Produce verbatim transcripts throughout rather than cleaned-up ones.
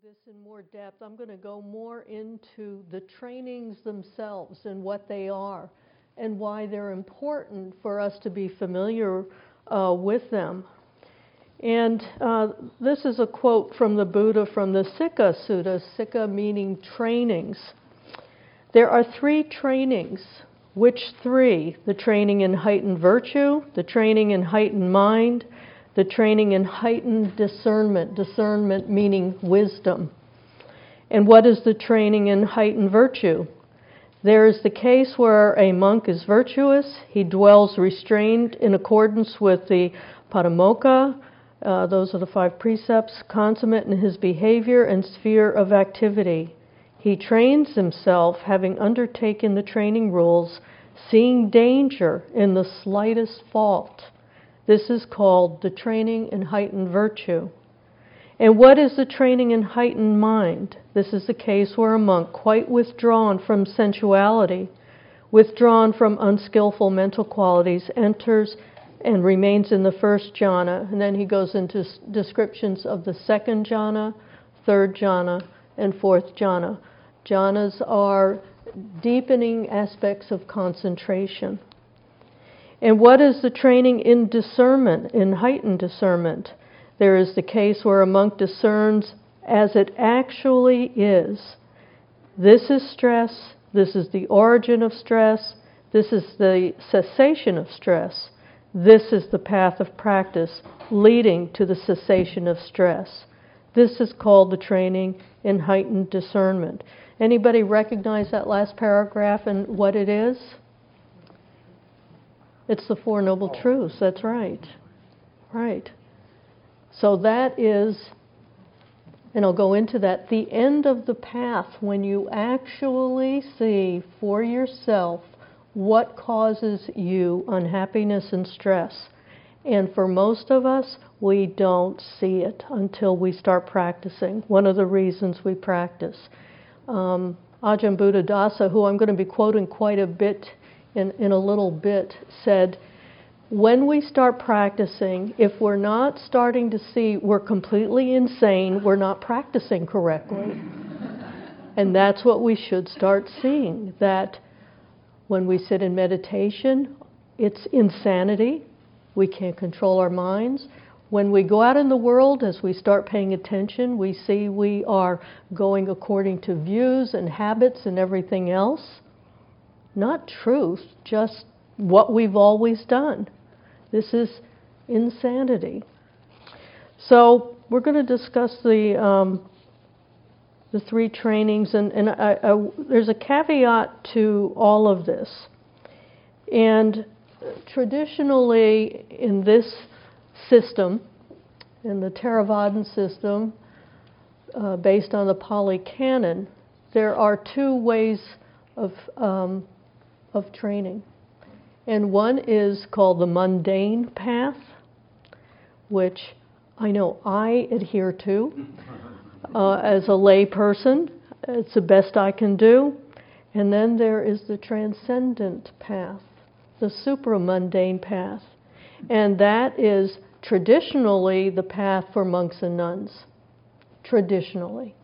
this in more depth. I'm going to go more into the trainings themselves and what they are and why they're important for us to be familiar uh, with them. And uh, this is a quote from the Buddha from the Sikha Sutta, Sikha meaning trainings. There are three trainings. Which three? The training in heightened virtue, the training in heightened mind, the training in heightened discernment, discernment meaning wisdom. And what is the training in heightened virtue? There is the case where a monk is virtuous, he dwells restrained in accordance with the Patimokkha, uh, those are the five precepts, consummate in his behavior and sphere of activity. He trains himself, having undertaken the training rules, seeing danger in the slightest fault. This is called the training in heightened virtue. And what is the training in heightened mind? This is the case where a monk, quite withdrawn from sensuality, withdrawn from unskillful mental qualities, enters and remains in the first jhana. And then he goes into descriptions of the second jhana, third jhana, and fourth jhana. Jhanas are deepening aspects of concentration. And what is the training in discernment, in heightened discernment? There is the case where a monk discerns as it actually is. This is stress, this is the origin of stress, this is the cessation of stress. This is the path of practice leading to the cessation of stress. This is called the training in heightened discernment. Anybody recognize that last paragraph and what it is? It's the Four Noble Truths, that's right. Right. So that is, and I'll go into that, the end of the path when you actually see for yourself what causes you unhappiness and stress. And for most of us, we don't see it until we start practicing. One of the reasons we practice. Um, Ajahn Buddhadasa, who I'm going to be quoting quite a bit in, in a little bit, said, when we start practicing, if we're not starting to see we're completely insane, we're not practicing correctly. And that's what we should start seeing, that when we sit in meditation, it's insanity. We can't control our minds. When we go out in the world, as we start paying attention, we see we are going according to views and habits and everything else. Not truth, just what we've always done. This is insanity. So we're going to discuss the um, the three trainings, and, and I, I, there's a caveat to all of this. And traditionally, in this system, in the Theravadan system, uh, based on the Pali Canon, there are two ways of um, of training. And one is called the mundane path, which I know I adhere to uh, as a lay person. It's the best I can do. And then there is the transcendent path, the supramundane path. And that is traditionally the path for monks and nuns. Traditionally.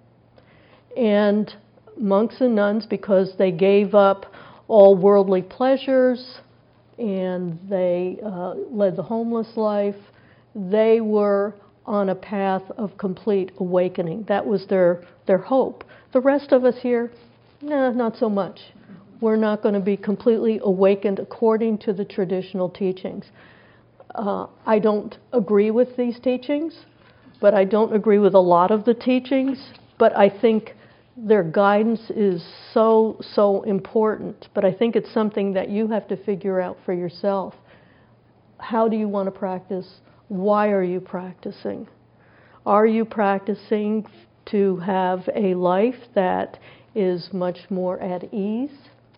And monks and nuns, because they gave up all worldly pleasures and they uh, led the homeless life, they were on a path of complete awakening. That was their, their hope. The rest of us here, nah, not so much. We're not going to be completely awakened according to the traditional teachings. Uh, I don't agree with these teachings, but I don't agree with a lot of the teachings, but I think their guidance is so, so important. But I think it's something that you have to figure out for yourself. How do you want to practice? Why are you practicing? Are you practicing to have a life that is much more at ease,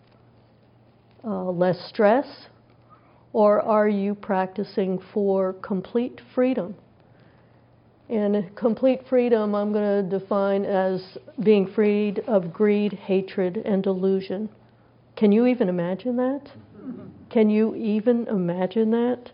uh, less stress? Or are you practicing for complete freedom? And complete freedom I'm going to define as being freed of greed, hatred, and delusion. Can you even imagine that? Can you even imagine that?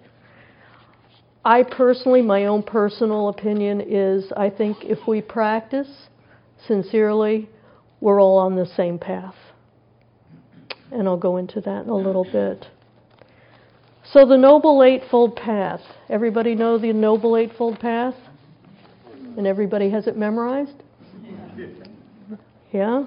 I personally, my own personal opinion is, I think if we practice sincerely, we're all on the same path. And I'll go into that in a little bit. So the Noble Eightfold Path. Everybody know the Noble Eightfold Path? And everybody has it memorized? Yeah?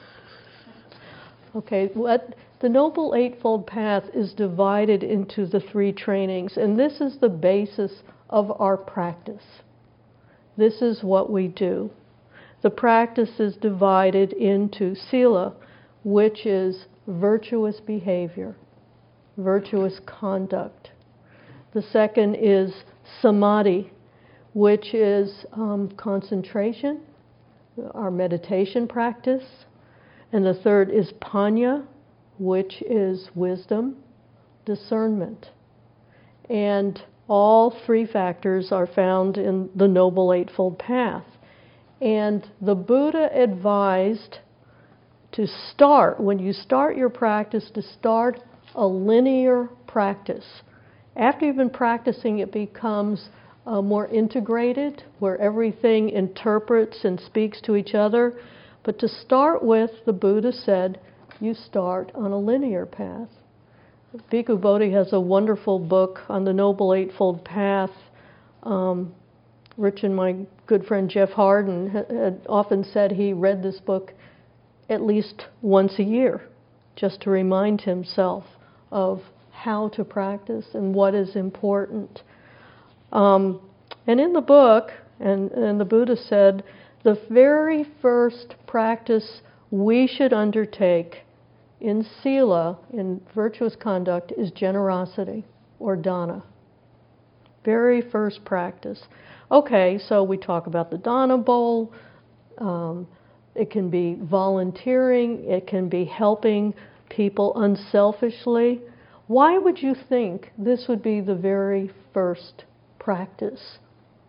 Okay, what the Noble Eightfold Path is divided into the three trainings, and this is the basis of our practice. This is what we do. The practice is divided into Sila, which is virtuous behavior, virtuous conduct. The second is Samadhi, which is um, concentration, our meditation practice. And the third is Panya, which is wisdom, discernment. And all three factors are found in the Noble Eightfold Path. And the Buddha advised to start, when you start your practice, to start a linear practice. After you've been practicing, it becomes uh, more integrated, where everything interprets and speaks to each other. But to start with, the Buddha said, you start on a linear path. Bhikkhu Bodhi has a wonderful book on the Noble Eightfold Path. Um, Rich and my good friend Jeff Harden had often said he read this book at least once a year, just to remind himself of how to practice and what is important. Um, and in the book, and, and the Buddha said, the very first practice we should undertake in Sila, in virtuous conduct, is generosity, or dana. Very first practice. Okay, so we talk about the dana bowl. Um, it can be volunteering. It can be helping people unselfishly. Why would you think this would be the very first practice?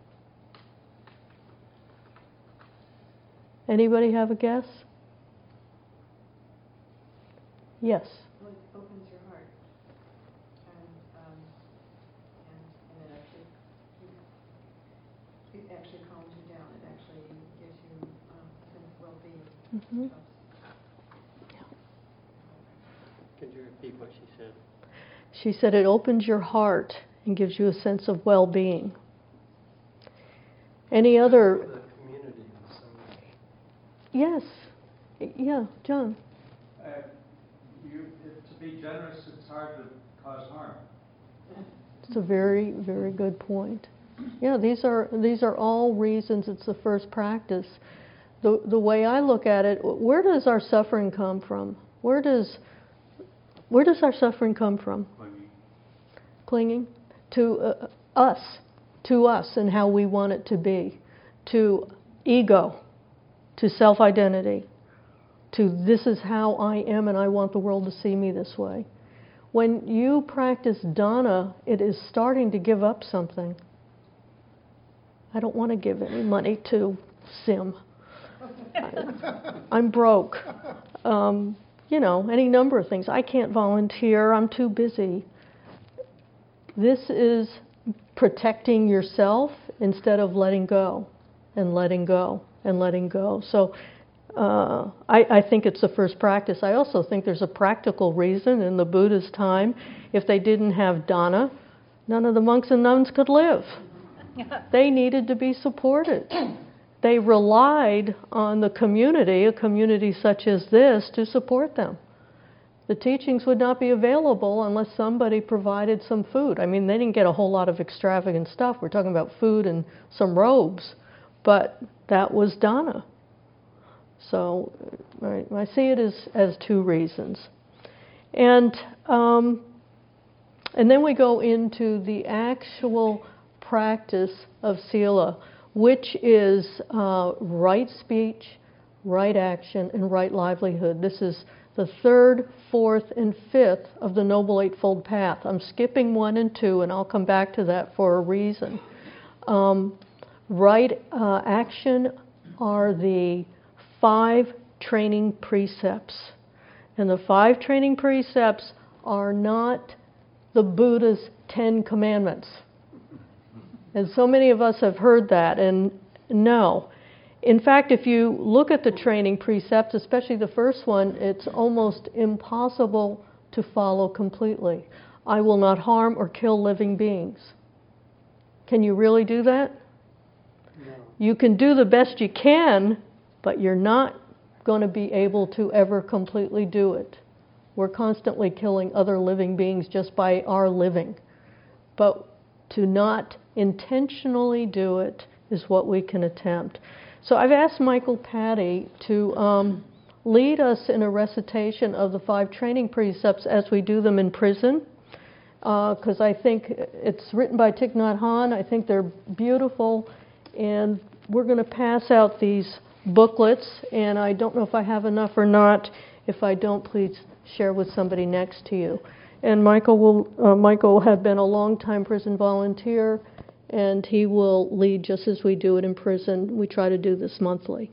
Anybody have a guess? Yes. Well, it opens your heart, and um, and, and it actually it actually calms you down. It actually gives you um, a sense of well-being. Mm-hmm. Could you repeat what she said? She said it opens your heart and gives you a sense of well-being. Any other? The community in some way. Yes. Yeah, John. Uh, you, to be generous, it's hard to cause harm. It's a very, very good point. Yeah, these are these are all reasons it's the first practice. The the way I look at it, where does our suffering come from? Where does where does our suffering come from? Clinging. Clinging to uh, us, to us and how we want it to be, to ego, to self-identity, to this is how I am and I want the world to see me this way. When you practice dana, it is starting to give up something. I don't want to give any money to Sim. I, I'm broke. Um, you know, any number of things. I can't volunteer. I'm too busy. This is protecting yourself instead of letting go and letting go and letting go. So uh, I, I think it's the first practice. I also think there's a practical reason in the Buddha's time. If they didn't have dana, none of the monks and nuns could live. They needed to be supported. They relied on the community, a community such as this, to support them. The teachings would not be available unless somebody provided some food. I mean, they didn't get a whole lot of extravagant stuff. We're talking about food and some robes. But that was dana. So right, I see it as, as two reasons. And, um, and then we go into the actual practice of sila, which is uh, right speech, right action, and right livelihood. This is the third, fourth, and fifth of the Noble Eightfold Path. I'm skipping one and two, and I'll come back to that for a reason. Um, right uh, action are the five training precepts. And the five training precepts are not the Buddha's Ten Commandments. And so many of us have heard that, and no. In fact, if you look at the training precepts, especially the first one, it's almost impossible to follow completely. I will not harm or kill living beings. Can you really do that? No. You can do the best you can, but you're not going to be able to ever completely do it. We're constantly killing other living beings just by our living. But to not intentionally do it is what we can attempt. So I've asked Michael Patty to um, lead us in a recitation of the five training precepts as we do them in prison, because uh, I think it's written by Thich Nhat Hanh. I think they're beautiful, and we're going to pass out these booklets, and I don't know if I have enough or not. If I don't, please share with somebody next to you. And Michael will uh, Michael had been a long-time prison volunteer, and he will lead just as we do it in prison. We try to do this monthly.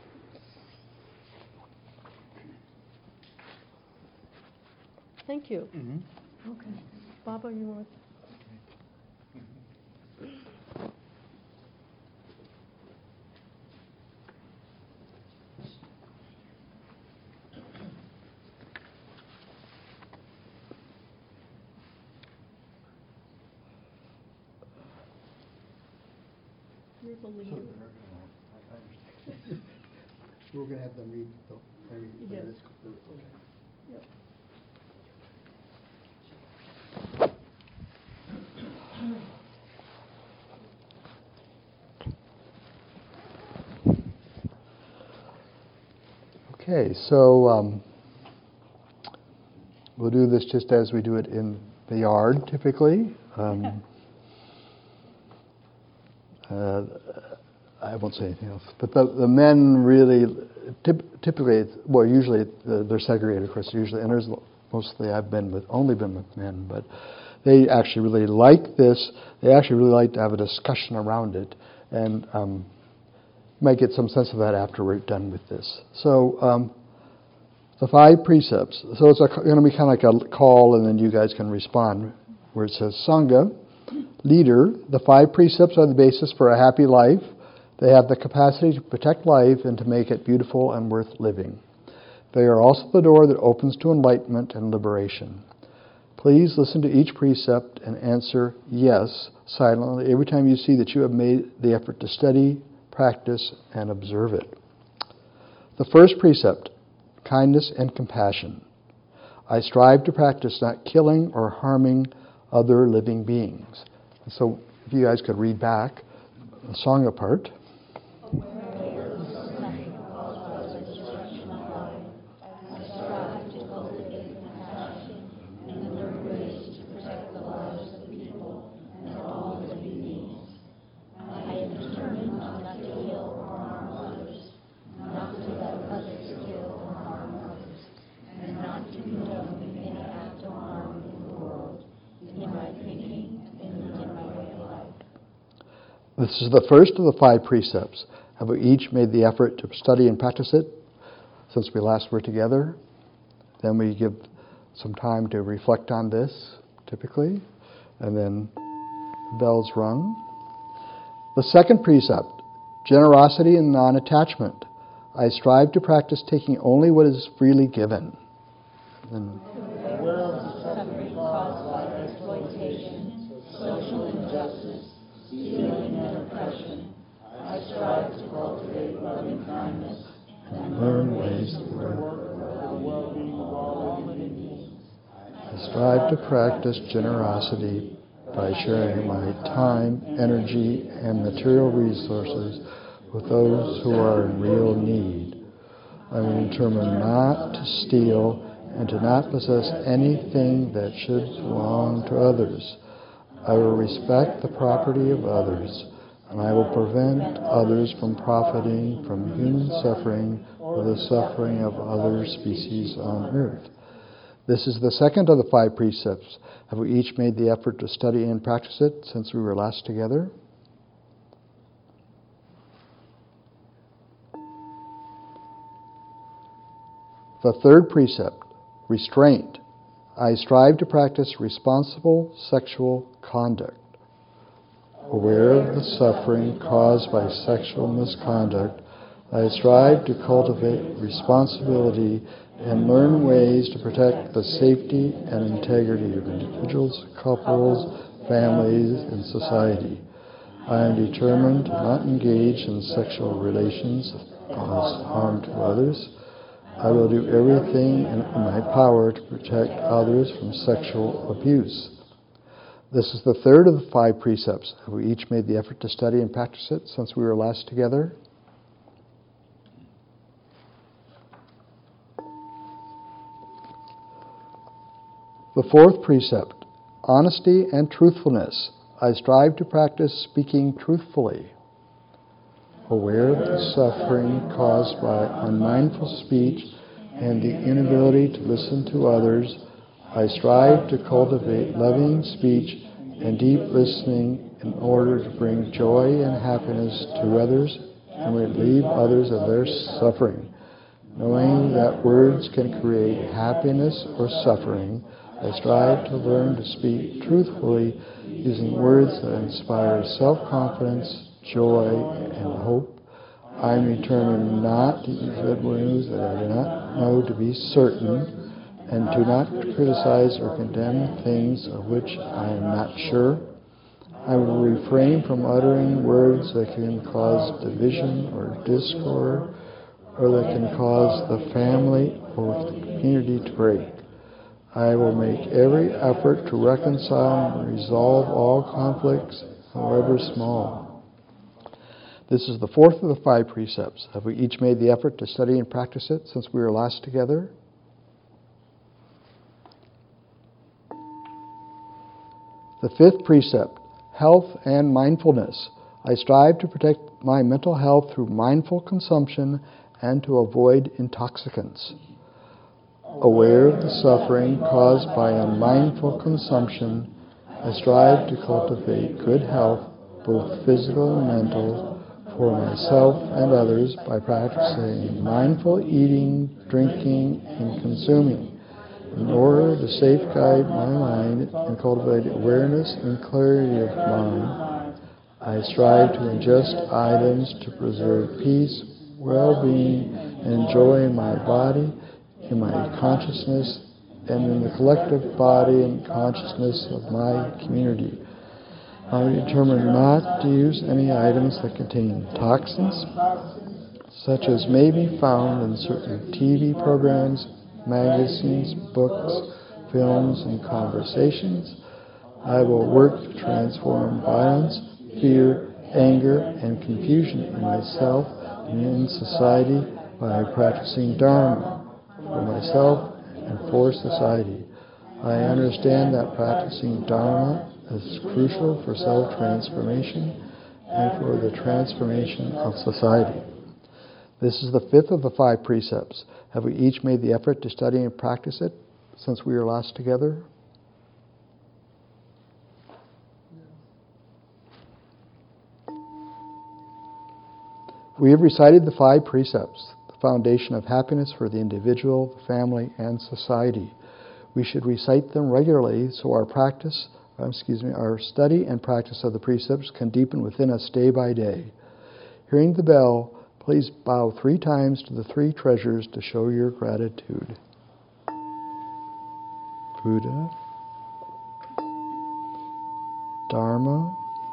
Thank you. Mm-hmm. Okay. Baba, you want You're the leader. We're going to have them read the every Yes. Okay. Yep. Okay, so um, we'll do this just as we do it in the yard, typically. Um, uh, I won't say anything else. But the, the men really, typ- typically, well, usually they're segregated, of course, usually, and there's mostly I've been with, only been with men, but they actually really like this. They actually really like to have a discussion around it, and um, might get some sense of that after we're done with this. So um, the five precepts. So it's going to be kind of like a call, and then you guys can respond, where it says, Sangha, leader, the five precepts are the basis for a happy life. They have the capacity to protect life and to make it beautiful and worth living. They are also the door that opens to enlightenment and liberation. Please listen to each precept and answer yes silently every time you see that you have made the effort to study, practice, and observe it. The first precept, kindness and compassion. I strive to practice not killing or harming other living beings. So if you guys could read back the Sangha part. This is the first of the five precepts. Have we each made the effort to study and practice it since we last were together? Then we give some time to reflect on this, typically, and then bells rung. The second precept, generosity and non-attachment. I strive to practice taking only what is freely given. And Suffering caused by exploitation, social injustice, stealing and oppression. I strive to cultivate loving kindness and learn ways to work. for the well-being of all living beings. I strive to practice generosity by sharing my time, energy, and material resources with those who are in real need. I am determined not to steal and to not possess anything that should belong to others. I will respect the property of others, and I will prevent others from profiting from human suffering or the suffering of other species on earth. This is the second of the five precepts. Have we each made the effort to study and practice it since we were last together? The third precept, restraint. I strive to practice responsible sexual conduct. Aware of the suffering caused by sexual misconduct, I strive to cultivate responsibility and learn ways to protect the safety and integrity of individuals, couples, families, and society. I am determined to not engage in sexual relations that cause harm to others. I will do everything in my power to protect others from sexual abuse. This is the third of the five precepts. Have we each made the effort to study and practice it since we were last together? The fourth precept, honesty and truthfulness. I strive to practice speaking truthfully. Aware of the suffering caused by unmindful speech and the inability to listen to others, I strive to cultivate loving speech and deep listening in order to bring joy and happiness to others and relieve others of their suffering. Knowing that words can create happiness or suffering, I strive to learn to speak truthfully using words that inspire self-confidence, joy, and hope. I am determined not to use good news that I do not know to be certain, and to not criticize or condemn things of which I am not sure. I will refrain from uttering words that can cause division or discord, or that can cause the family or the community to break. I will make every effort to reconcile and resolve all conflicts, however small. This is the fourth of the five precepts. Have we each made the effort to study and practice it since we were last together? The fifth precept, health and mindfulness. I strive to protect my mental health through mindful consumption and to avoid intoxicants. Aware of the suffering caused by unmindful consumption, I strive to cultivate good health, both physical and mental, for myself and others by practicing mindful eating, drinking, and consuming, in order to safeguard my mind and cultivate awareness and clarity of mind. I strive to ingest items to preserve peace, well-being, and joy in my body, in my consciousness, and in the collective body and consciousness of my community. I am determined not to use any items that contain toxins, such as may be found in certain T V programs, magazines, books, films, and conversations. I will work to transform violence, fear, anger, and confusion in myself and in society by practicing Dharma for myself and for society. I understand that practicing Dharma is crucial for self-transformation and for the transformation of society. This is the fifth of the five precepts. Have we each made the effort to study and practice it since we were last together? We have recited the five precepts, the foundation of happiness for the individual, the family, and society. We should recite them regularly so our practice, excuse me, our study and practice of the precepts can deepen within us day by day. Hearing the bell, please bow three times to the three treasures to show your gratitude. Buddha, Dharma,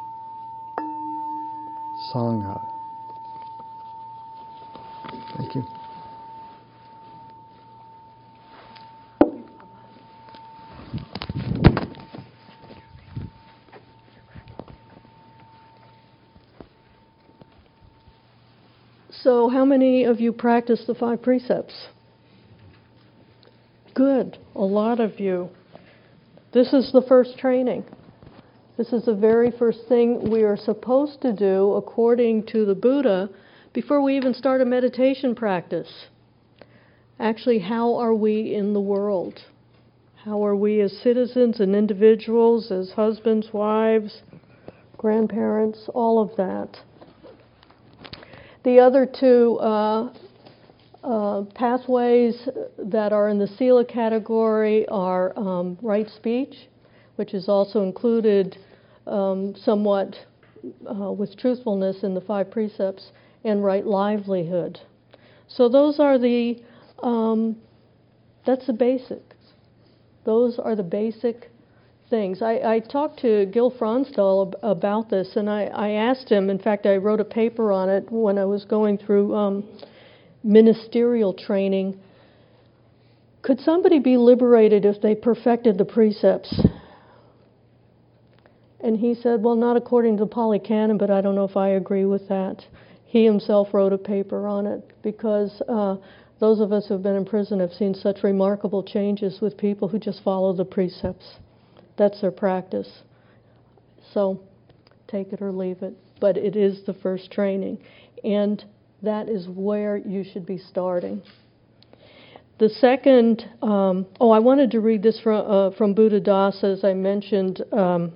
Sangha. Thank you. So how many of you practice the five precepts? Good. A lot of you. This is the first training. This is the very first thing we are supposed to do according to the Buddha before we even start a meditation practice. Actually, how are we in the world? How are we as citizens and individuals, as husbands, wives, grandparents, all of that. The other two uh, uh, pathways that are in the Sila category are um, right speech, which is also included um, somewhat uh, with truthfulness in the five precepts, and right livelihood. So those are the, um, that's the basics. Those are the basic things. I, I talked to Gil Fronsdal ab- about this, and I, I asked him, in fact, I wrote a paper on it when I was going through um, ministerial training. Could somebody be liberated if they perfected the precepts? And he said, well, not according to the Pali Canon, but I don't know if I agree with that. He himself wrote a paper on it because uh, those of us who have been in prison have seen such remarkable changes with people who just follow the precepts. That's their practice. So take it or leave it. But it is the first training. And that is where you should be starting. The second, um, oh, I wanted to read this from, uh, from Buddhadasa, as I mentioned. Um,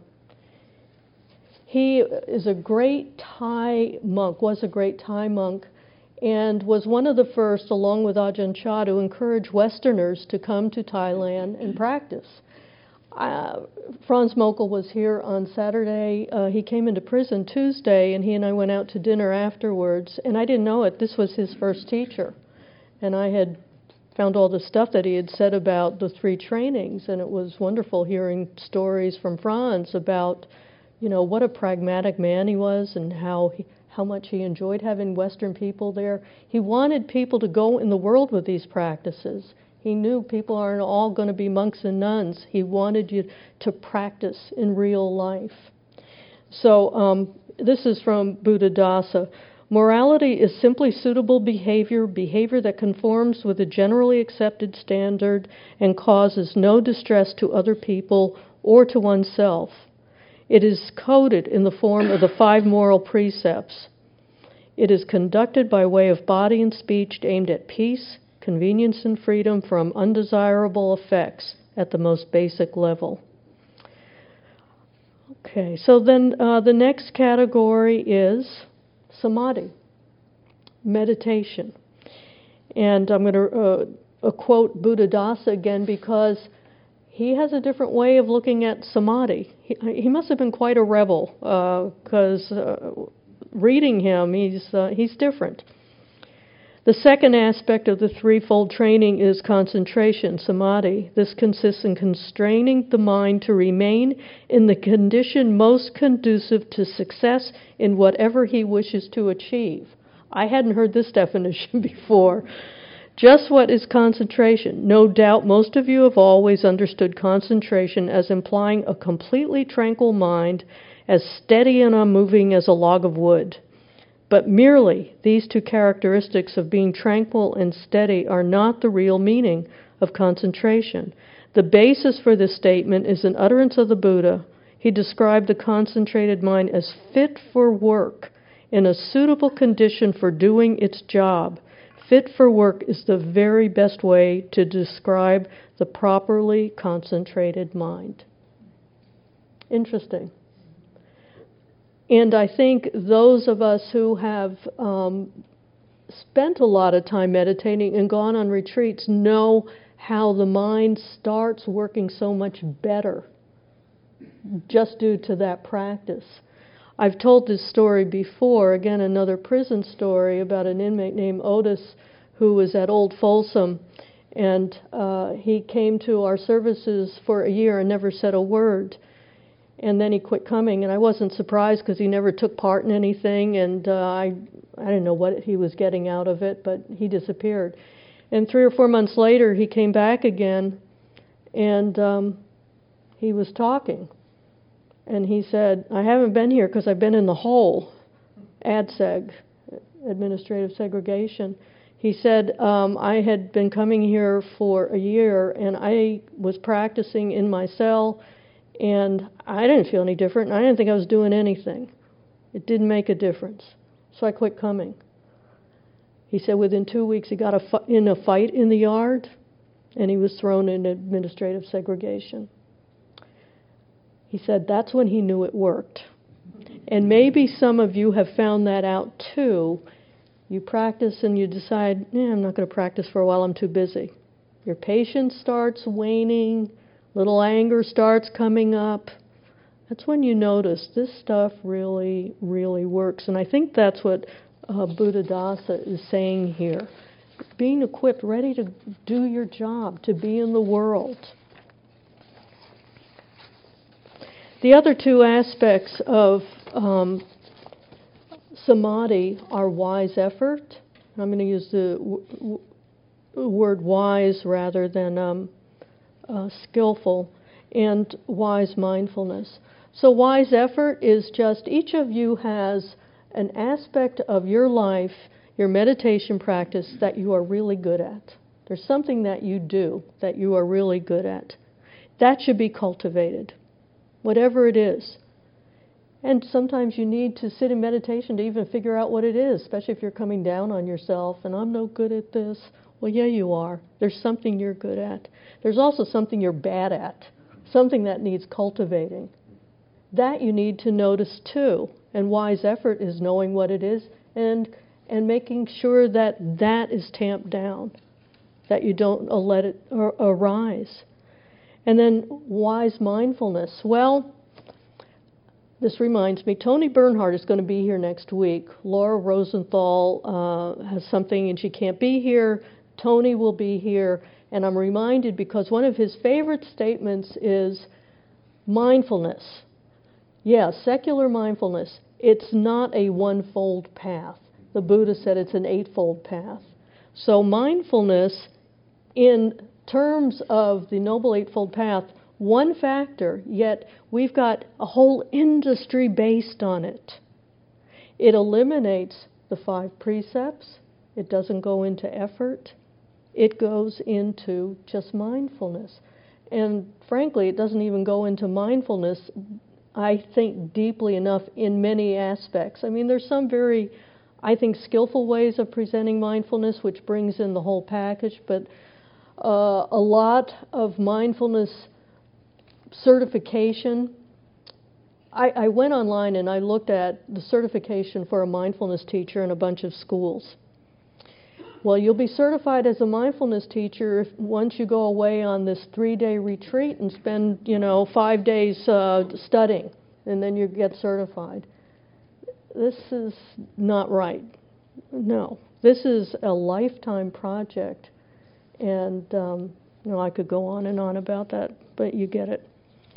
he is a great Thai monk, was a great Thai monk, and was one of the first, along with Ajahn Chah, to encourage Westerners to come to Thailand and practice. Uh, Franz Mokel was here on Saturday. Uh, he came into prison Tuesday, and he and I went out to dinner afterwards, and I didn't know it. This was his first teacher, and I had found all the stuff that he had said about the three trainings, and it was wonderful hearing stories from Franz about, you know, what a pragmatic man he was and how he, how much he enjoyed having Western people there. He wanted people to go in the world with these practices. He knew people aren't all going to be monks and nuns. He wanted you to practice in real life. So um, this is from Buddhadasa. Morality is simply suitable behavior, behavior that conforms with a generally accepted standard and causes no distress to other people or to oneself. It is coded in the form of the five moral precepts. It is conducted by way of body and speech aimed at peace, convenience, and freedom from undesirable effects at the most basic level. Okay, so then uh, the next category is samadhi, meditation. And I'm going to uh, quote Buddhadasa again because he has a different way of looking at samadhi. He, he must have been quite a rebel because uh, uh, reading him, he's uh, he's different. The second aspect of the threefold training is concentration, samadhi. This consists in constraining the mind to remain in the condition most conducive to success in whatever he wishes to achieve. I hadn't heard this definition before. Just what is concentration? No doubt most of you have always understood concentration as implying a completely tranquil mind, as steady and unmoving as a log of wood. But merely these two characteristics of being tranquil and steady are not the real meaning of concentration. The basis for this statement is an utterance of the Buddha. He described the concentrated mind as fit for work, in a suitable condition for doing its job. Fit for work is the very best way to describe the properly concentrated mind. Interesting. And I think those of us who have um, spent a lot of time meditating and gone on retreats know how the mind starts working so much better just due to that practice. I've told this story before, again, another prison story about an inmate named Otis who was at Old Folsom, and uh, he came to our services for a year and never said a word. And then he quit coming, and I wasn't surprised because he never took part in anything, and uh, I I didn't know what he was getting out of it, but he disappeared. And three or four months later, he came back again, and um, he was talking. And he said, I haven't been here because I've been in the hole, A D S E G, administrative segregation. He said, um, I had been coming here for a year, and I was practicing in my cell, and I didn't feel any different, and I didn't think I was doing anything. It didn't make a difference. So I quit coming. He said within two weeks he got a fu- in a fight in the yard, and he was thrown in administrative segregation. He said that's when he knew it worked. And maybe some of you have found that out too. You practice and you decide, yeah, I'm not going to practice for a while, I'm too busy. Your patience starts waning, little anger starts coming up. That's when you notice this stuff really, really works. And I think that's what uh, Buddhadasa is saying here. Being equipped, ready to do your job, to be in the world. The other two aspects of um, samadhi are wise effort. I'm going to use the w- w- word wise rather than um, uh, skillful, and wise mindfulness. So wise effort is just each of you has an aspect of your life, your meditation practice, that you are really good at. There's something that you do that you are really good at. That should be cultivated, whatever it is. And sometimes you need to sit in meditation to even figure out what it is, especially if you're coming down on yourself, and I'm no good at this. Well, yeah, you are. There's something you're good at. There's also something you're bad at, something that needs cultivating. That you need to notice too. And wise effort is knowing what it is and and making sure that that is tamped down, that you don't let it ar- arise. And then wise mindfulness. Well, this reminds me, Toni Bernhardt is going to be here next week. Laura Rosenthal uh, has something and she can't be here. Toni will be here. And I'm reminded because one of his favorite statements is mindfulness. Yeah, secular mindfulness. It's not a one-fold path. The Buddha said it's an eightfold path. So mindfulness, in terms of the Noble Eightfold Path, one factor, yet we've got a whole industry based on it. It eliminates the five precepts. It doesn't go into effort. It goes into just mindfulness. And frankly, it doesn't even go into mindfulness, I think, deeply enough in many aspects. I mean, there's some very, I think, skillful ways of presenting mindfulness, which brings in the whole package, but uh, a lot of mindfulness certification. I, I went online and I looked at the certification for a mindfulness teacher in a bunch of schools. Well, you'll be certified as a mindfulness teacher if, once you go away on this three-day retreat and spend, you know, five days uh, studying, and then you get certified. This is not right. No. This is a lifetime project. And, um, you know, I could go on and on about that, but you get it.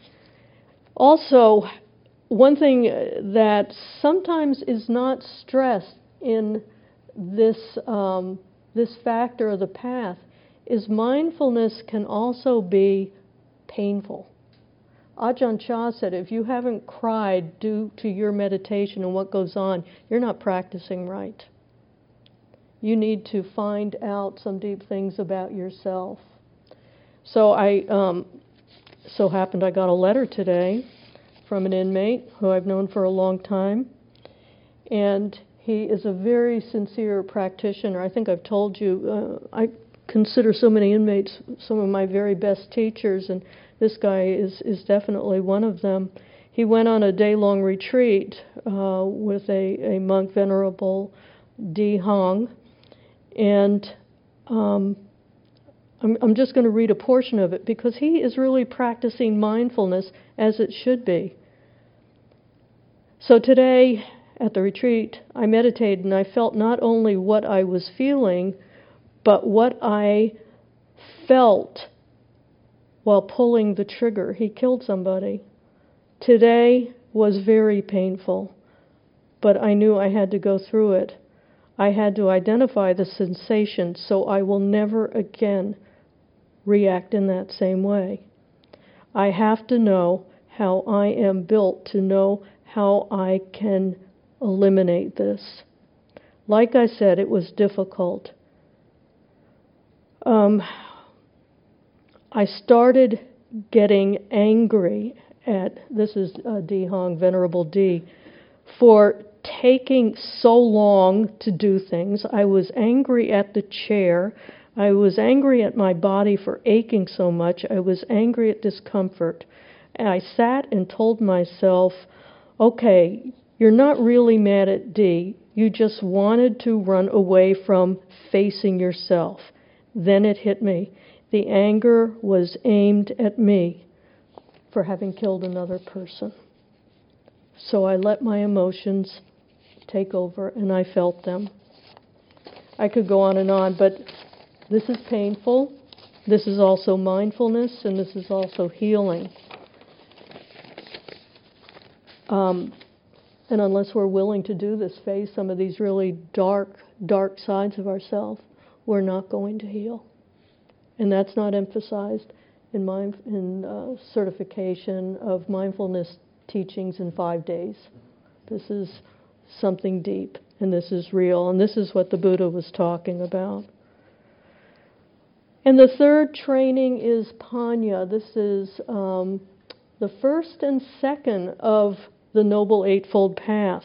Also, one thing that sometimes is not stressed in this um, this factor of the path is mindfulness can also be painful. Ajahn Chah said, if you haven't cried due to your meditation and what goes on, you're not practicing right. You need to find out some deep things about yourself. So I um, so happened I got a letter today from an inmate who I've known for a long time, and he is a very sincere practitioner. I think I've told you, uh, I consider so many inmates some of my very best teachers, and this guy is, is definitely one of them. He went on a day-long retreat uh, with a, a monk, Venerable Di Hong, and um, I'm, I'm just going to read a portion of it because he is really practicing mindfulness as it should be. So today, at the retreat, I meditated and I felt not only what I was feeling, but what I felt while pulling the trigger. He killed somebody. Today was very painful, but I knew I had to go through it. I had to identify the sensation so I will never again react in that same way. I have to know how I am built to know how I can eliminate this. Like I said, it was difficult. Um, I started getting angry at, this is uh, Di Hong, Venerable D, for taking so long to do things. I was angry at the chair. I was angry at my body for aching so much. I was angry at discomfort. And I sat and told myself, okay, you're not really mad at D. You just wanted to run away from facing yourself. Then it hit me. The anger was aimed at me for having killed another person. So I let my emotions take over, and I felt them. I could go on and on, but this is painful. This is also mindfulness, and this is also healing. Um, and unless we're willing to do this, face some of these really dark, dark sides of ourselves, we're not going to heal. And that's not emphasized in, mind, in uh, certification of mindfulness teachings in five days. This is something deep, and this is real, and this is what the Buddha was talking about. And the third training is Panya. This is um, the first and second of the Noble Eightfold Path.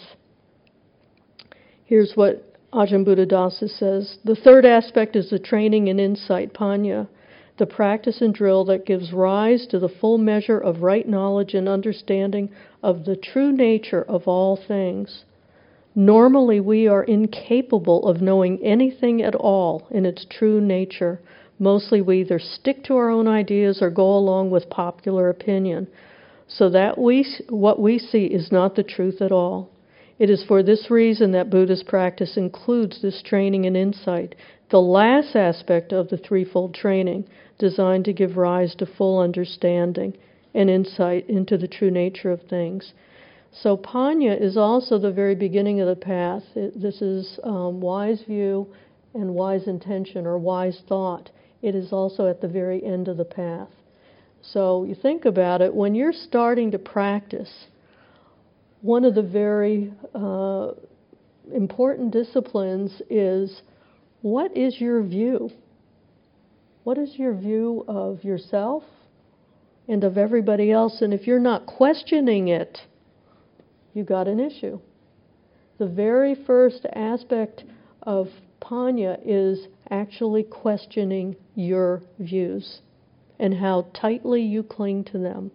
Here's what Ajahn Buddhadasa says. The third aspect is the training in insight, Panya, the practice and drill that gives rise to the full measure of right knowledge and understanding of the true nature of all things. Normally, we are incapable of knowing anything at all in its true nature. Mostly we either stick to our own ideas or go along with popular opinion, so that we what we see is not the truth at all. It is for this reason that Buddhist practice includes this training in insight, the last aspect of the threefold training, designed to give rise to full understanding and insight into the true nature of things. So Panya is also the very beginning of the path. It, this is um, wise view and wise intention or wise thought. It is also at the very end of the path. So you think about it, when you're starting to practice, one of the very uh, important disciplines is, what is your view? What is your view of yourself and of everybody else? And if you're not questioning it, you got an issue. The very first aspect of Panya is actually questioning your views and how tightly you cling to them.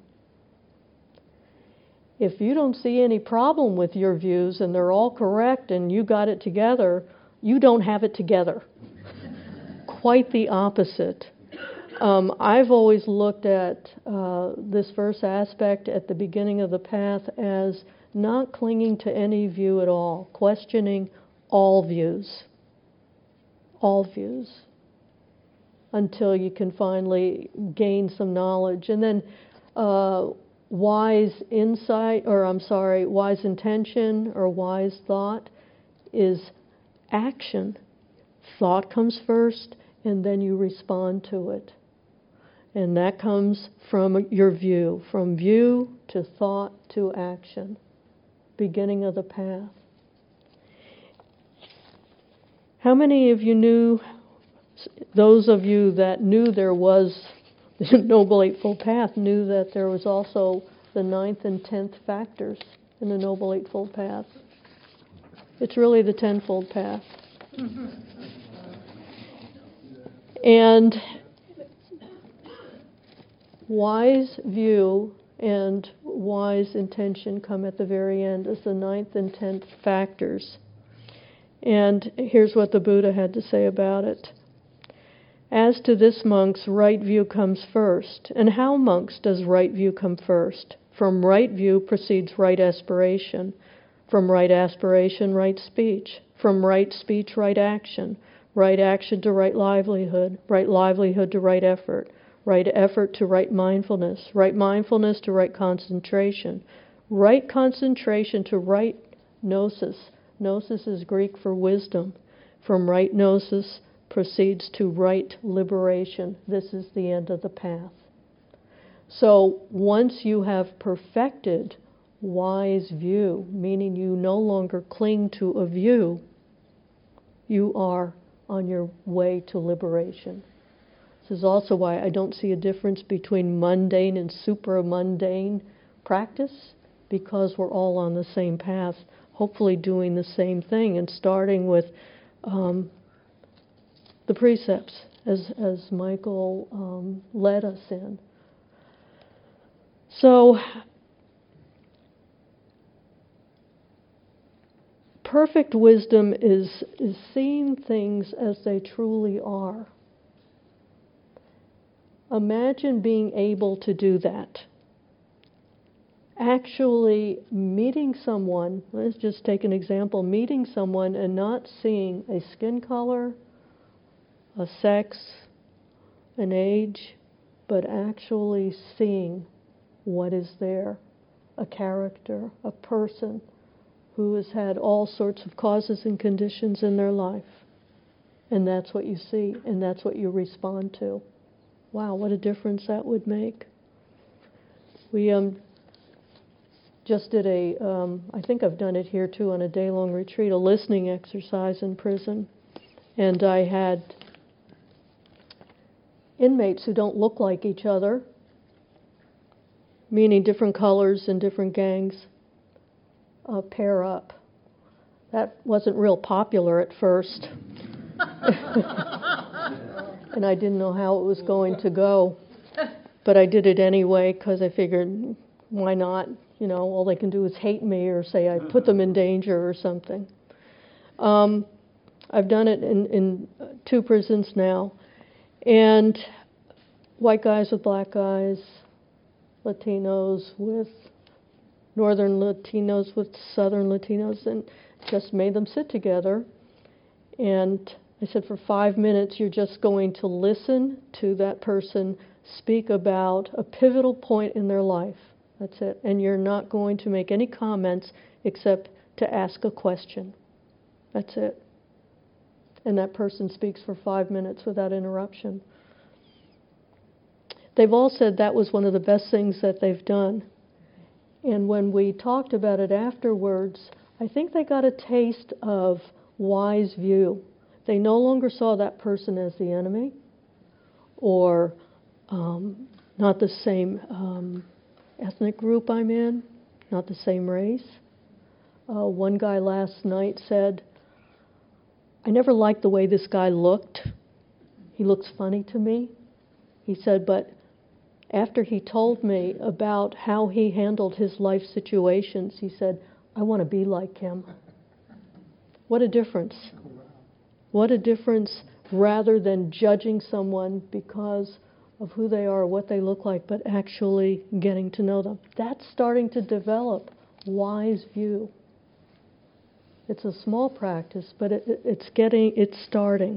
If you don't see any problem with your views and they're all correct and you got it together, you don't have it together. Quite the opposite. Um, I've always looked at uh, this first aspect at the beginning of the path as not clinging to any view at all, questioning all views. All views. Until you can finally gain some knowledge. And then uh, wise insight, or I'm sorry, wise intention or wise thought is action. Thought comes first, and then you respond to it. And that comes from your view, from view to thought to action. Beginning of the path. How many of you knew, those of you that knew there was the Noble Eightfold Path, knew that there was also the ninth and tenth factors in the Noble Eightfold Path? It's really the tenfold path. And wise view and wise intention come at the very end as the ninth and tenth factors. And here's what the Buddha had to say about it. As to this, monks, right view comes first. And how, monks, does right view come first? From right view proceeds right aspiration. From right aspiration, right speech. From right speech, right action. Right action to right livelihood. Right livelihood to right effort. Right effort to right mindfulness. Right mindfulness to right concentration. Right concentration to right gnosis. Gnosis is Greek for wisdom. From right gnosis proceeds to right liberation. This is the end of the path. So once you have perfected wise view, meaning you no longer cling to a view, you are on your way to liberation. This is also why I don't see a difference between mundane and supra-mundane practice, because we're all on the same path, hopefully doing the same thing and starting with um, the precepts as, as Michael um, led us in. So, perfect wisdom is, is seeing things as they truly are. Imagine being able to do that. actually meeting someone, let's just take an example, meeting someone and not seeing a skin color, a sex, an age, but actually seeing what is there, a character, a person who has had all sorts of causes and conditions in their life. And that's what you see, and that's what you respond to. Wow, what a difference that would make. We um, just did a, um, I think I've done it here too, on a day-long retreat, a listening exercise in prison. And I had inmates who don't look like each other, meaning different colors and different gangs, uh, pair up. That wasn't real popular at first. And I didn't know how it was going to go. But I did it anyway because I figured, why not? You know, all they can do is hate me or say I put them in danger or something. Um, I've done it in, in two prisons now. And white guys with black guys, Latinos with northern Latinos with southern Latinos, and just made them sit together. And I said, for five minutes, you're just going to listen to that person speak about a pivotal point in their life. That's it. And you're not going to make any comments except to ask a question. That's it. And that person speaks for five minutes without interruption. They've all said that was one of the best things that they've done. And when we talked about it afterwards, I think they got a taste of wise view. They no longer saw that person as the enemy or um, not the same um, ethnic group I'm in, not the same race. Uh, one guy last night said, I never liked the way this guy looked. He looks funny to me. He said, but after he told me about how he handled his life situations, he said, I want to be like him. What a difference. What a difference, rather than judging someone because of who they are, what they look like, but actually getting to know them. That's starting to develop wise view. It's a small practice, but it, it's getting, it's starting.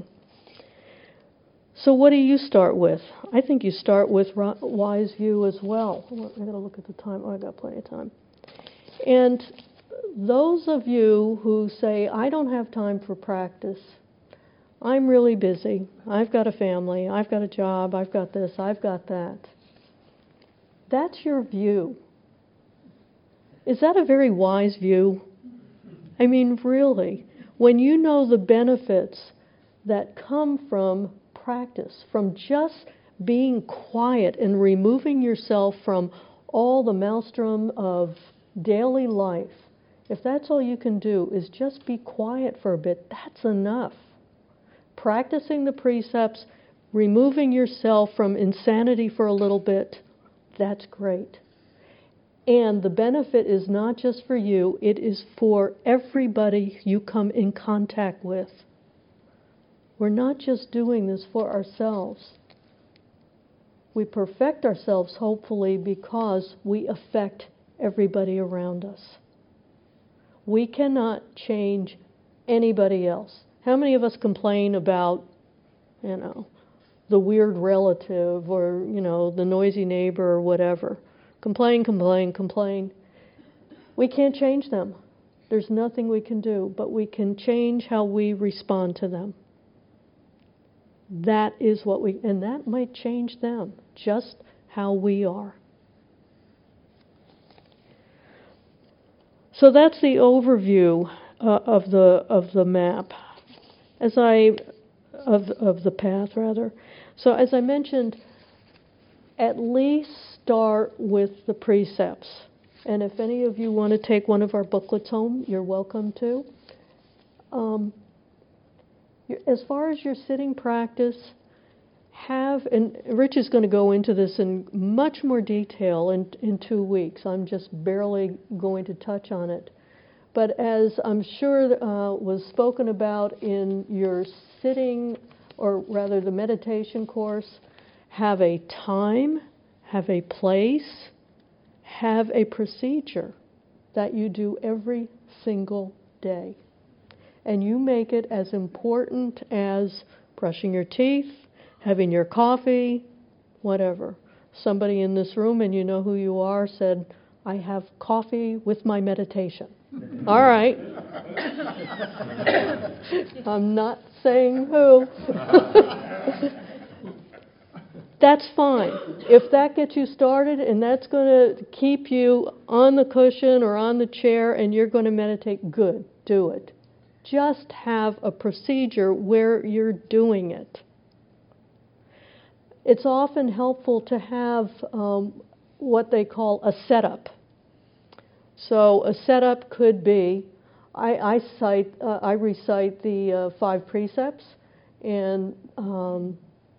So what do you start with? I think you start with wise view as well. I got to look at the time. Oh, I got plenty of time. And those of you who say, I don't have time for practice, I'm really busy, I've got a family, I've got a job, I've got this, I've got that. That's your view. Is that a very wise view? I mean, really, when you know the benefits that come from practice, from just being quiet and removing yourself from all the maelstrom of daily life, if that's all you can do is just be quiet for a bit, that's enough. Practicing the precepts, removing yourself from insanity for a little bit, that's great. And the benefit is not just for you, it is for everybody you come in contact with. We're not just doing this for ourselves. We perfect ourselves, hopefully, because we affect everybody around us. We cannot change anybody else. How many of us complain about, you know, the weird relative or, you know, the noisy neighbor or whatever? Complain, complain, complain. We can't change them. There's nothing we can do, but we can change how we respond to them. That is what we, and that might change them, just how we are. So that's the overview uh, of the of the map, as I of of the path rather. So as I mentioned, at least start with the precepts. And if any of you want to take one of our booklets home, you're welcome to. Um, as far as your sitting practice, have, and Rich is going to go into this in much more detail in, in two weeks. I'm just barely going to touch on it. But as I'm sure uh, was spoken about in your sitting, or rather the meditation course, have a time, have a place, have a procedure that you do every single day. And you make it as important as brushing your teeth, having your coffee, whatever. Somebody in this room, and you know who you are, said, I have coffee with my meditation. All right. I'm not saying who. That's fine. If that gets you started and that's going to keep you on the cushion or on the chair and you're going to meditate, good, do it. Just have a procedure where you're doing it. It's often helpful to have um, what they call a setup. So a setup could be, I, I cite, uh, I recite the uh, five precepts, and um,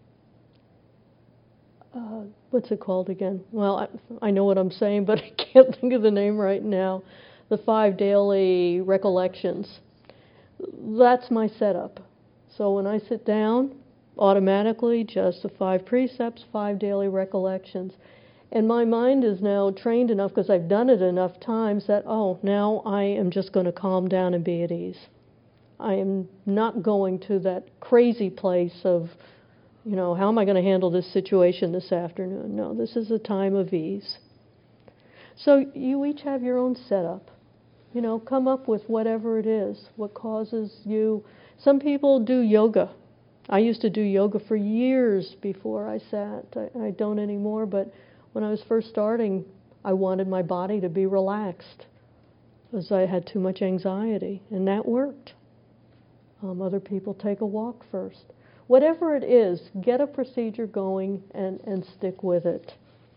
uh, what's it called again? Well, I, I know what I'm saying, but I can't think of the name right now. The five daily recollections. That's my setup. So when I sit down, automatically just the five precepts, five daily recollections. And my mind is now trained enough, because I've done it enough times, that, oh, now I am just going to calm down and be at ease. I am not going to that crazy place of, you know, how am I going to handle this situation this afternoon? No, this is a time of ease. So you each have your own setup. You know, come up with whatever it is, what causes you. Some people do yoga. I used to do yoga for years before I sat. I, I don't anymore, but when I was first starting, I wanted my body to be relaxed because I had too much anxiety, and that worked. Um, other people take a walk first. Whatever it is, get a procedure going and, and stick with it.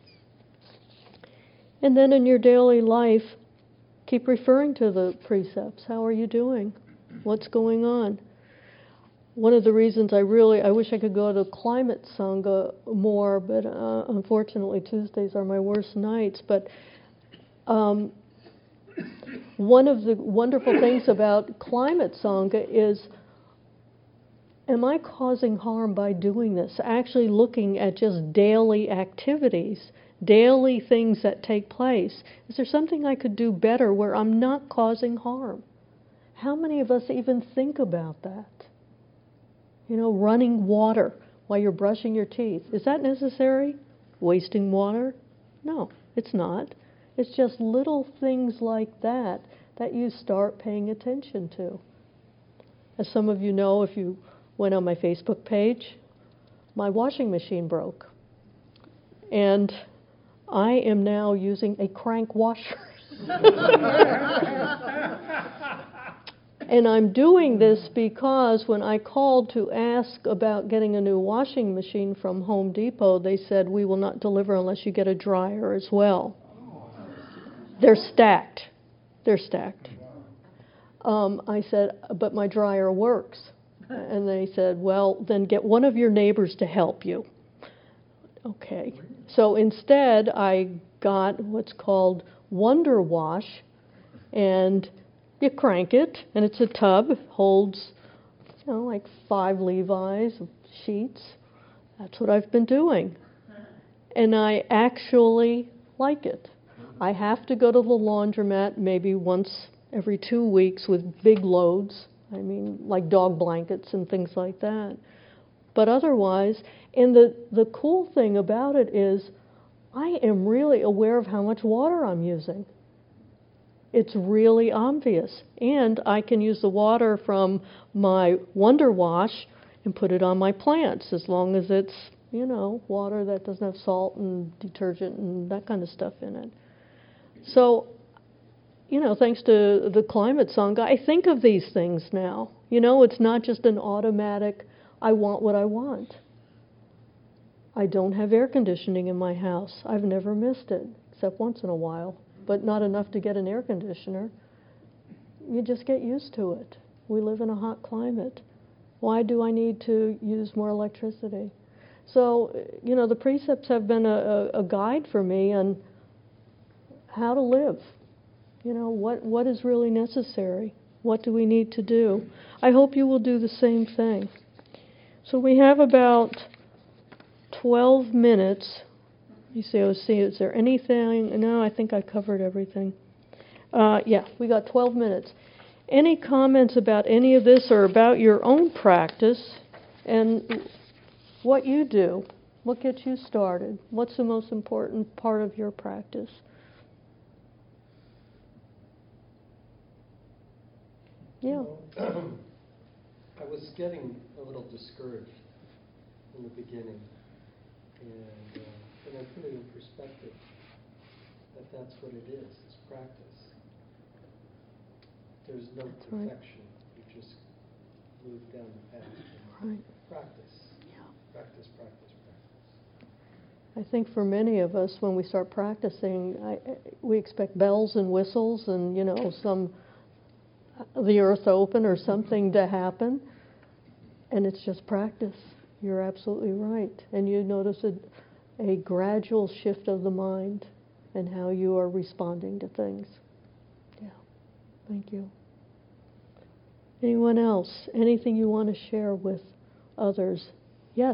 And then in your daily life, keep referring to the precepts. How are you doing? What's going on? One of the reasons I really, I wish I could go to Climate Sangha more, but uh, unfortunately Tuesdays are my worst nights. But um, one of the wonderful things about Climate Sangha is, am I causing harm by doing this? Actually looking at just daily activities, daily things that take place. Is there something I could do better where I'm not causing harm? How many of us even think about that? You know, running water while you're brushing your teeth. Is that necessary? Wasting water? No, it's not. It's just little things like that that you start paying attention to. As some of you know, if you went on my Facebook page, my washing machine broke. And I am now using a crank washer. And I'm doing this because when I called to ask about getting a new washing machine from Home Depot, they said, we will not deliver unless you get a dryer as well. They're stacked. They're stacked. Um, I said, but my dryer works. And they said, well, then get one of your neighbors to help you. Okay. So instead, I got what's called Wonder Wash, and you crank it, and it's a tub, holds, you know, like five Levi's sheets. That's what I've been doing. And I actually like it. I have to go to the laundromat maybe once every two weeks with big loads. I mean, like dog blankets and things like that. But otherwise, and the, the cool thing about it is I am really aware of how much water I'm using. It's really obvious. And I can use the water from my Wonder Wash and put it on my plants, as long as it's, you know, water that doesn't have salt and detergent and that kind of stuff in it. So, you know, thanks to the Climate Sangha, I think of these things now. You know, it's not just an automatic, I want what I want. I don't have air conditioning in my house. I've never missed it, except once in a while, but not enough to get an air conditioner. You just get used to it. We live in a hot climate. Why do I need to use more electricity? So, you know, the precepts have been a, a, a guide for me on how to live. You know, what, what is really necessary? What do we need to do? I hope you will do the same thing. So we have about twelve minutes You see, oh, see, is there anything? No, I think I covered everything. Uh, yeah, we got twelve minutes. Any comments about any of this or about your own practice and what you do? What gets you started? What's the most important part of your practice? Yeah. Well, I was getting a little discouraged in the beginning, and uh, then I put it in perspective that that's what it is, it's practice. There's no That's right. perfection. You just move down the path Right. and practice. Yeah. Practice, practice, practice. I think for many of us, when we start practicing, I, we expect bells and whistles and, you know, some the earth open or something to happen, and it's just practice. You're absolutely right. And you notice a, a gradual shift of the mind and how you are responding to things. Yeah. Thank you. Anyone else? Anything you want to share with others? Yes.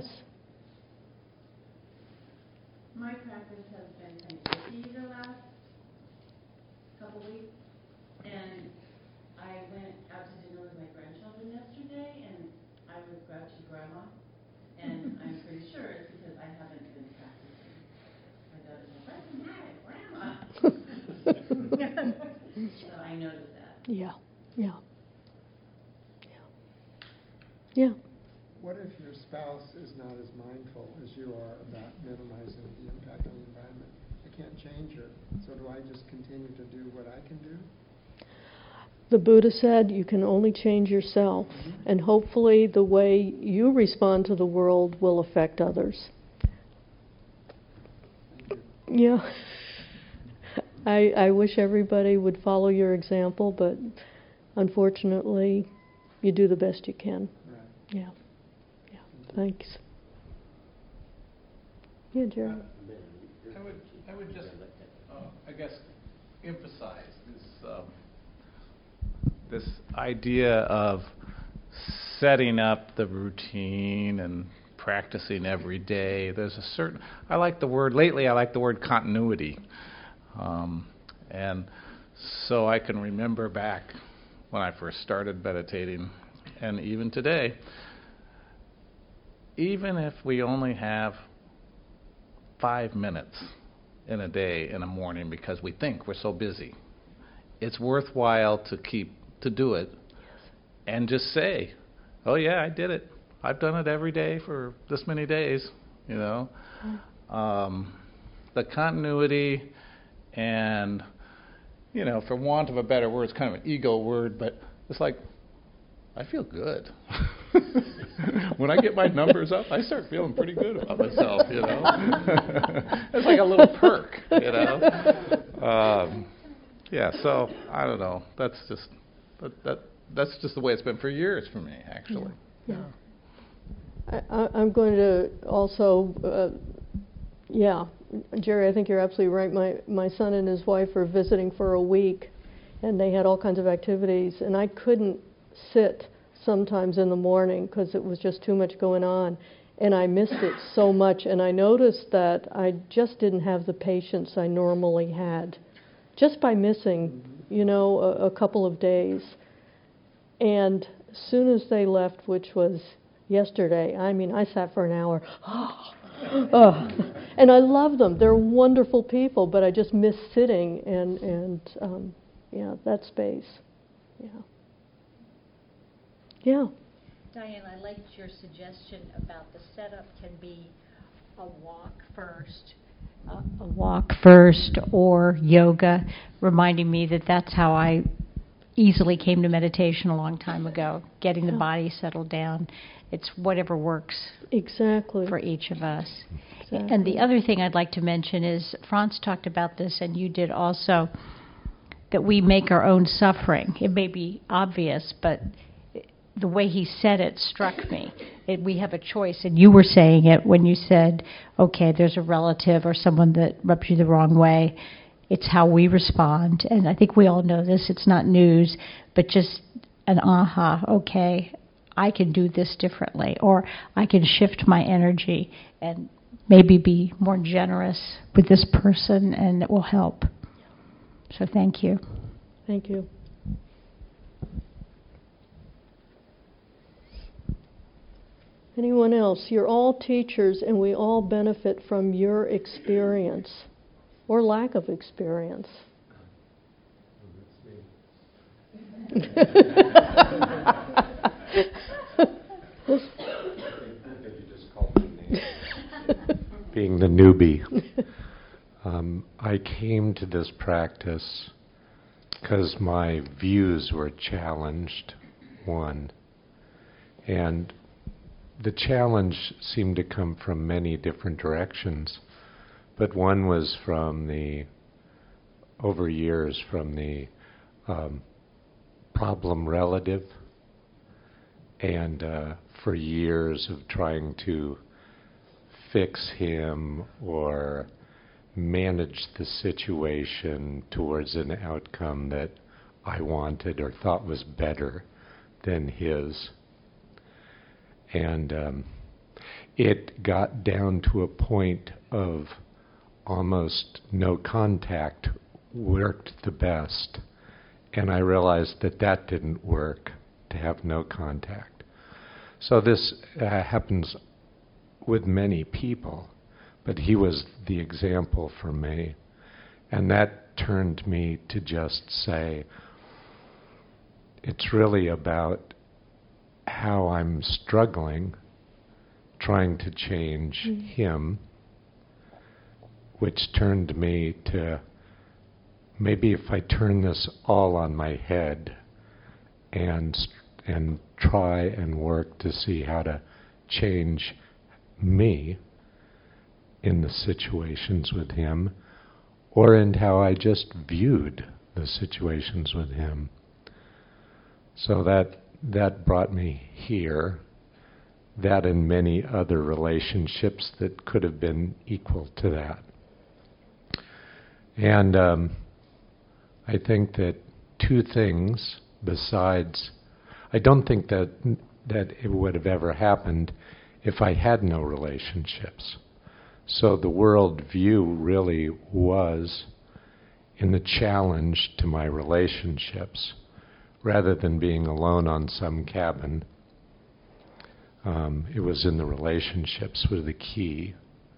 My practice has been kind of busy the last couple weeks, and I went out to dinner with my grandchildren yesterday, and I was grouchy grandma, and I'm pretty sure it's because I haven't been practicing. My daughter's like, what's the matter, grandma? So I noticed that. Yeah. Yeah. Yeah. What if your spouse is not as mindful as you are about minimizing the impact on the environment? I can't change her, so do I just continue to do what I can do? The Buddha said you can only change yourself, mm-hmm. and hopefully the way you respond to the world will affect others. Thank you. Yeah. I, I wish everybody would follow your example, but unfortunately, you do the best you can. Right. Yeah. Yeah. Thanks. Yeah, Jerry. I would, I would just, uh, I guess, emphasize this um, this idea of setting up the routine and practicing every day. There's a certain, I like the word, lately I like the word continuity. Um, and so I can remember back when I first started meditating, and even today, even if we only have five minutes in a day, in a morning, because we think we're so busy, it's worthwhile to keep, to do it, and just say, oh yeah, I did it. I've done it every day for this many days, you know. Um, the continuity and, you know, for want of a better word, it's kind of an ego word, but it's like, I feel good. When I get my numbers up, I start feeling pretty good about myself, you know. It's like a little perk, you know. Um, yeah, so I don't know. That's just that, that that's just the way it's been for years for me, actually. Yeah. yeah. I, I'm going to also, uh, yeah, Jerry, I think you're absolutely right. My my son and his wife were visiting for a week, and they had all kinds of activities, and I couldn't sit sometimes in the morning because it was just too much going on, and I missed it so much, and I noticed that I just didn't have the patience I normally had just by missing, you know, a, a couple of days. And as soon as they left, which was yesterday, I mean, I sat for an hour. Oh, and I love them. They're wonderful people, but I just miss sitting and, and um, yeah, that space. Yeah. Yeah. Diane, I liked your suggestion about the setup can be a walk first, uh, a walk first, or yoga, reminding me that that's how I easily came to meditation a long time ago, getting the body settled down. It's whatever works exactly for each of us. Exactly. And the other thing I'd like to mention is, Franz talked about this, and you did also, that we make our own suffering. It may be obvious, but the way he said it struck me. It, we have a choice, and you were saying it when you said, okay, there's a relative or someone that rubs you the wrong way. It's how we respond, and I think we all know this. It's not news, but just an aha, okay, I can do this differently, or I can shift my energy and maybe be more generous with this person, and it will help. So thank you. Thank you. Anyone else? You're all teachers, and we all benefit from your experience or lack of experience. Being the newbie. Um, I came to this practice because my views were challenged, one. And the challenge seemed to come from many different directions. But one was from the, over years, from the um, problem relative. And uh, for years of trying to fix him or manage the situation towards an outcome that I wanted or thought was better than his. And um, it got down to a point of almost no contact worked the best. And I realized that that didn't work, to have no contact. So this uh, happens with many people, but he was the example for me. And that turned me to just say, it's really about how I'm struggling, trying to change mm. him, which turned me to, maybe if I turn this all on my head and and try and work to see how to change me in the situations with him, or in how I just viewed the situations with him. So that that brought me here, that and many other relationships that could have been equal to that. And um, I think that two things besides, I don't think that that it would have ever happened if I had no relationships. So the world view really was in the challenge to my relationships, rather than being alone on some cabin. Um, it was in the relationships was the key.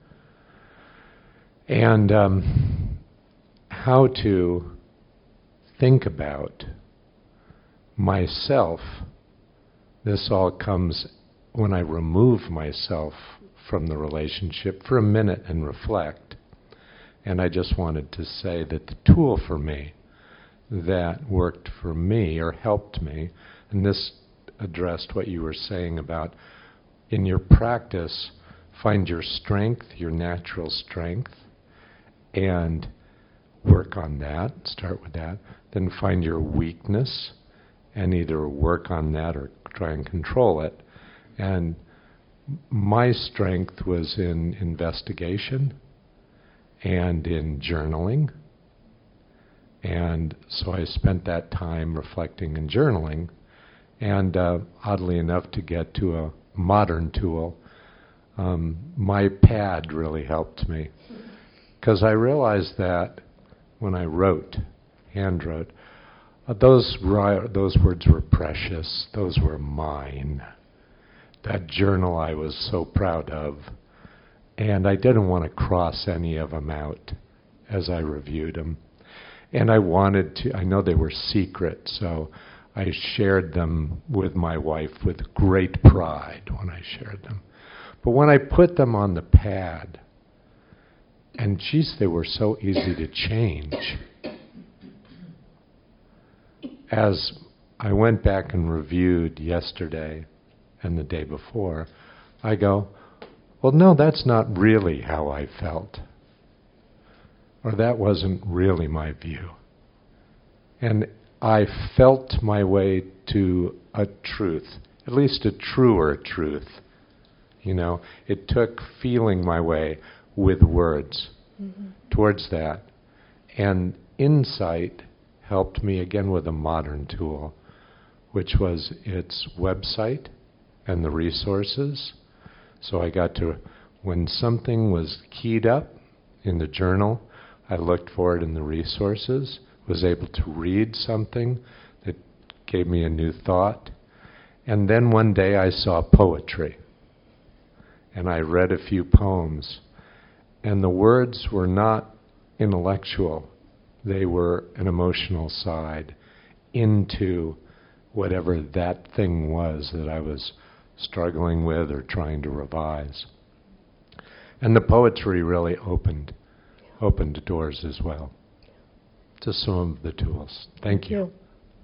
And um, how to think about myself, this all comes when I remove myself from the relationship for a minute and reflect. And I just wanted to say that the tool for me that worked for me or helped me, and this addressed what you were saying about in your practice, find your strength, your natural strength, and work on that, start with that. Then find your weakness and either work on that or try and control it. And my strength was in investigation and in journaling. And so I spent that time reflecting and journaling. And uh, oddly enough, to get to a modern tool, um, my pad really helped me. Because I realized that when I wrote, hand wrote, uh, those, ri- those words were precious. Those were mine. That journal I was so proud of. And I didn't want to cross any of them out as I reviewed them. And I wanted to, I know they were secret, so I shared them with my wife with great pride when I shared them. But when I put them on the pad, and geez, they were so easy to change. As I went back and reviewed yesterday and the day before, I go, well, no, that's not really how I felt. Or that wasn't really my view. And I felt my way to a truth, at least a truer truth. You know, it took feeling my way with words mm-hmm. towards that. And insight helped me again with a modern tool, which was its website and the resources. So I got to when something was keyed up in the journal, I looked for it in the resources, was able to read something that gave me a new thought. And then one day I saw poetry. And I read a few poems. And the words were not intellectual. They were an emotional side into whatever that thing was that I was struggling with or trying to revise. And the poetry really opened opened doors as well to some of the tools. Thank, Thank you.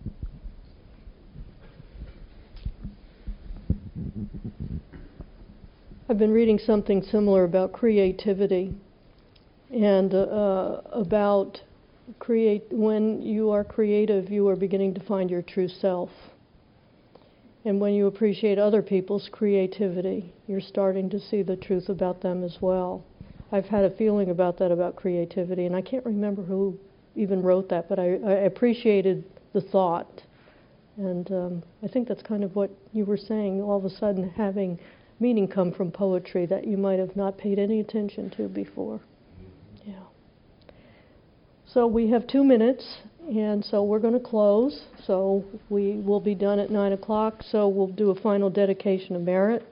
you. I've been reading something similar about creativity and uh, about create when you are creative, you are beginning to find your true self. And when you appreciate other people's creativity, you're starting to see the truth about them as well. I've had a feeling about that, about creativity, and I can't remember who even wrote that, but I, I appreciated the thought. And um, I think that's kind of what you were saying, all of a sudden having meaning come from poetry that you might have not paid any attention to before. Yeah. So we have two minutes, and so we're going to close. So we will be done at nine o'clock, so we'll do a final dedication of merit.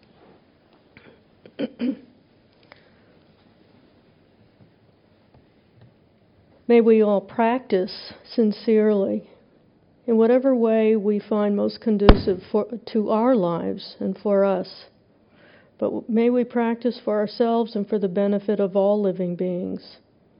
May we all practice sincerely in whatever way we find most conducive for, to our lives and for us. But may we practice for ourselves and for the benefit of all living beings.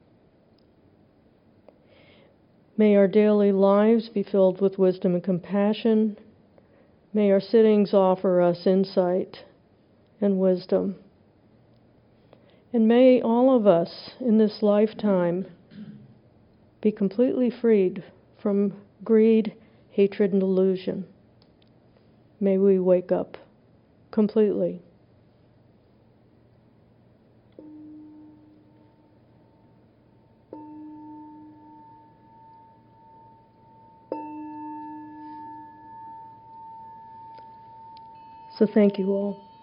May our daily lives be filled with wisdom and compassion. May our sittings offer us insight and wisdom. And may all of us in this lifetime be completely freed from greed, hatred, and delusion. May we wake up completely. So thank you all.